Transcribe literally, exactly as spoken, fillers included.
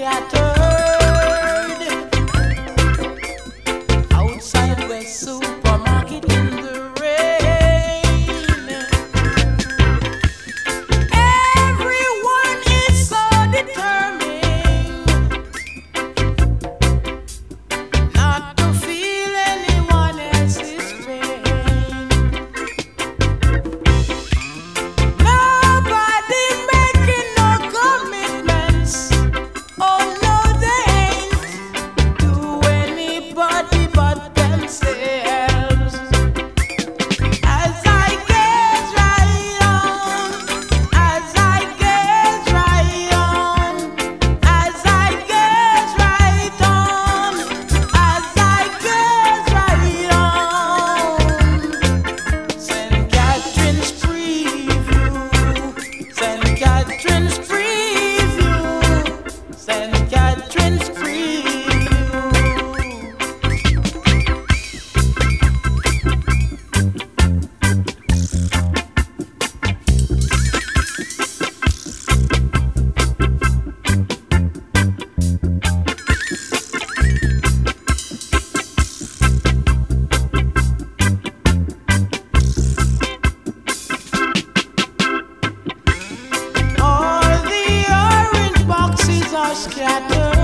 scattered outside West Supermarket in the rain. Everyone is so determined not to feel anyone else's pain. Nobody making no commitments. Oh no, they ain't to anybody but themselves. As I gaze right on, as I gaze right on, as I gaze right on, as I gaze right on. Saint Catherine's preview, Saint Catherine's preview, Saint Catherine's preview. All the orange boxes are scattered